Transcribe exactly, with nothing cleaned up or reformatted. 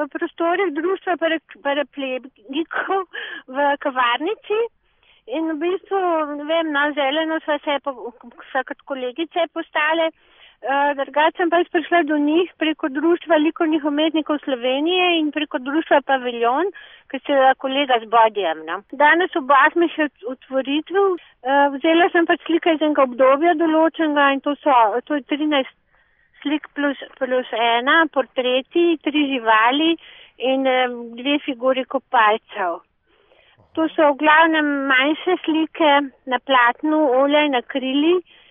prostorih društva paraplegikov v kavarnici. In v bistvu, ne vem, no, zeleno sva se, vsa kot kolegice postale. Uh, Drugače sem pa prišla do njih preko društva likovnih umetnikov Slovenije in preko društva Paviljon, ki se je kolega z Bodijem. No. Danes oba smo še otvoritev. Uh, vzela sem pač slike iz enega obdobja določenega in to so, to je trinajst slik plus, plus ena, portreti, tri živali in um, dve figuri kopalcev. To so v glavnem manjše slike na platnu, olje in akrili.